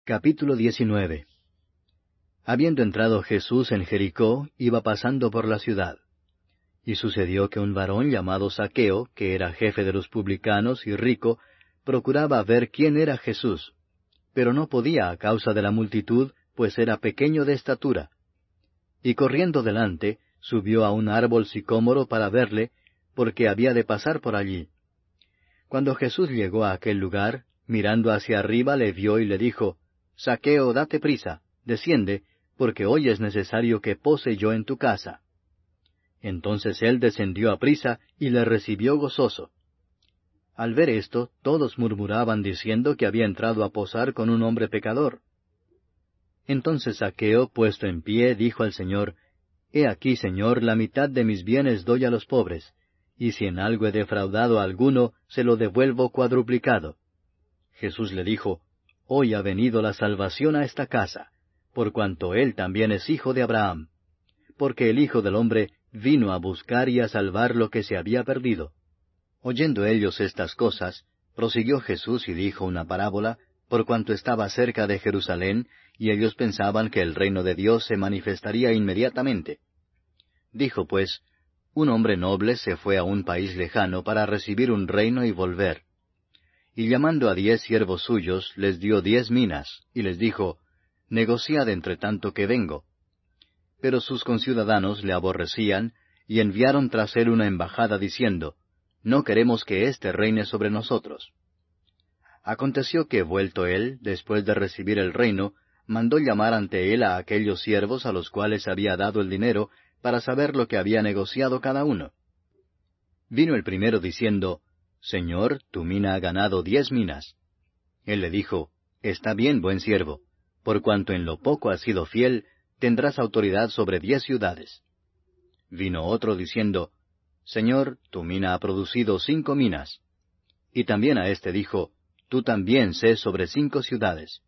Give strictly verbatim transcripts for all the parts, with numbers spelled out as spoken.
Capítulo diecinueve. Habiendo entrado Jesús en Jericó, iba pasando por la ciudad. Y sucedió que un varón llamado Zaqueo, que era jefe de los publicanos y rico, procuraba ver quién era Jesús, pero no podía a causa de la multitud, pues era pequeño de estatura. Y corriendo delante, subió a un árbol sicómoro para verle, porque había de pasar por allí. Cuando Jesús llegó a aquel lugar, mirando hacia arriba le vio y le dijo, Zaqueo, date prisa, desciende, porque hoy es necesario que pose yo en tu casa. Entonces él descendió a prisa y le recibió gozoso. Al ver esto, todos murmuraban diciendo que había entrado a posar con un hombre pecador. Entonces Zaqueo, puesto en pie, dijo al Señor, He aquí, Señor, la mitad de mis bienes doy a los pobres, y si en algo he defraudado a alguno, se lo devuelvo cuadruplicado. Jesús le dijo, Hoy ha venido la salvación a esta casa, por cuanto él también es hijo de Abraham, porque el Hijo del Hombre vino a buscar y a salvar lo que se había perdido. Oyendo ellos estas cosas, prosiguió Jesús y dijo una parábola, por cuanto estaba cerca de Jerusalén, y ellos pensaban que el reino de Dios se manifestaría inmediatamente. Dijo pues, un hombre noble se fue a un país lejano para recibir un reino y volver. Y llamando a diez siervos suyos, les dio diez minas, y les dijo, Negociad entre tanto que vengo. Pero sus conciudadanos le aborrecían, y enviaron tras él una embajada diciendo, No queremos que éste reine sobre nosotros. Aconteció que, vuelto él, después de recibir el reino, mandó llamar ante él a aquellos siervos a los cuales había dado el dinero, para saber lo que había negociado cada uno. Vino el primero diciendo, Señor, tu mina ha ganado diez minas. Él le dijo, Está bien, buen siervo, por cuanto en lo poco has sido fiel, tendrás autoridad sobre diez ciudades. Vino otro diciendo, Señor, tu mina ha producido cinco minas. Y también a éste dijo, Tú también sé sobre cinco ciudades.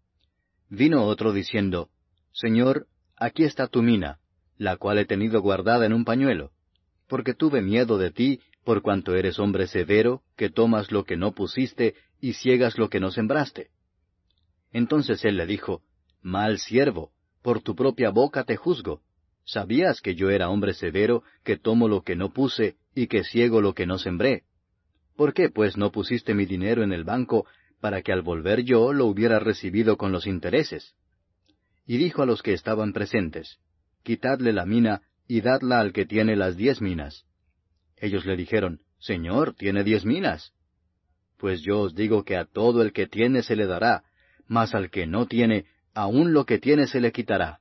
Vino otro diciendo, Señor, aquí está tu mina, la cual he tenido guardada en un pañuelo, porque tuve miedo de ti, por cuanto eres hombre severo, que tomas lo que no pusiste y ciegas lo que no sembraste. Entonces él le dijo, Mal siervo, por tu propia boca te juzgo. ¿Sabías que yo era hombre severo, que tomo lo que no puse y que ciego lo que no sembré? ¿Por qué pues no pusiste mi dinero en el banco, para que al volver yo lo hubiera recibido con los intereses? Y dijo a los que estaban presentes, Quitadle la mina, y dadla al que tiene las diez minas. Ellos le dijeron, Señor, tiene diez minas. Pues yo os digo que a todo el que tiene se le dará, mas al que no tiene, aun lo que tiene se le quitará.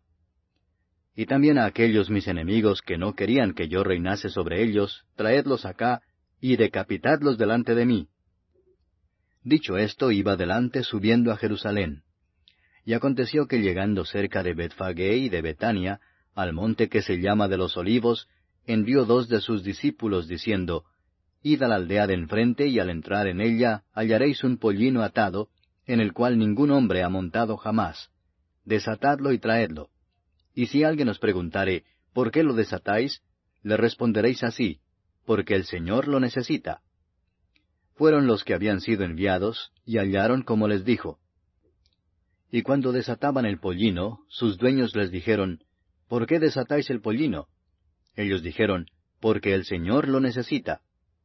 Y también a aquellos mis enemigos que no querían que yo reinase sobre ellos, traedlos acá, y decapitadlos delante de mí. Dicho esto, iba delante subiendo a Jerusalén. Y aconteció que llegando cerca de Betfagé y de Betania, al monte que se llama de los Olivos, envió dos de sus discípulos, diciendo, Id a la aldea de enfrente, y al entrar en ella hallaréis un pollino atado, en el cual ningún hombre ha montado jamás. Desatadlo y traedlo. Y si alguien os preguntare, ¿por qué lo desatáis?, le responderéis así, porque el Señor lo necesita. Fueron los que habían sido enviados, y hallaron como les dijo. Y cuando desataban el pollino, sus dueños les dijeron, ¿por qué desatáis el pollino? Ellos dijeron, porque el Señor lo necesita.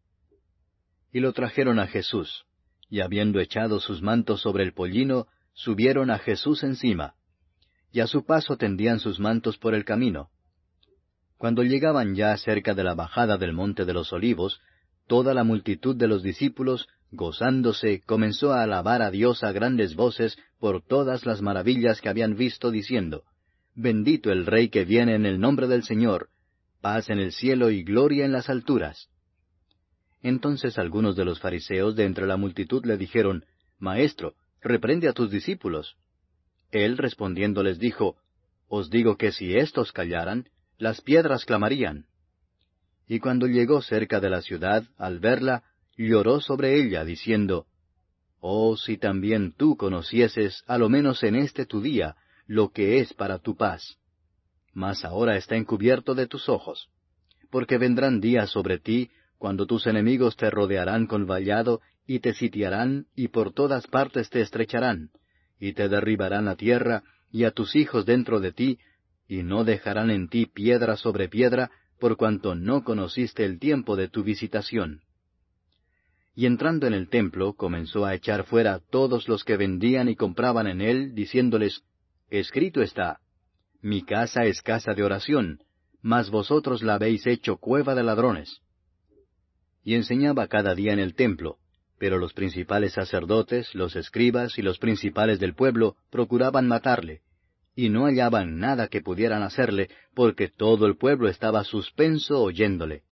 Y lo trajeron a Jesús, y habiendo echado sus mantos sobre el pollino, subieron a Jesús encima. Y a su paso tendían sus mantos por el camino. Cuando llegaban ya cerca de la bajada del monte de los Olivos, toda la multitud de los discípulos, gozándose, comenzó a alabar a Dios a grandes voces por todas las maravillas que habían visto, diciendo, Bendito el Rey que viene en el nombre del Señor, paz en el cielo y gloria en las alturas. Entonces algunos de los fariseos de entre la multitud le dijeron, Maestro, reprende a tus discípulos. Él respondiendo les dijo, Os digo que si éstos callaran, las piedras clamarían. Y cuando llegó cerca de la ciudad, al verla, lloró sobre ella, diciendo, Oh, si también tú conocieses, a lo menos en este tu día, lo que es para tu paz. Mas ahora está encubierto de tus ojos. Porque vendrán días sobre ti, cuando tus enemigos te rodearán con vallado, y te sitiarán, y por todas partes te estrecharán, y te derribarán la tierra, y a tus hijos dentro de ti, y no dejarán en ti piedra sobre piedra, por cuanto no conociste el tiempo de tu visitación. Y entrando en el templo, comenzó a echar fuera todos los que vendían y compraban en él, diciéndoles, Escrito está, mi casa es casa de oración, mas vosotros la habéis hecho cueva de ladrones. Y enseñaba cada día en el templo, pero los principales sacerdotes, los escribas y los principales del pueblo procuraban matarle, y no hallaban nada que pudieran hacerle, porque todo el pueblo estaba suspenso oyéndole.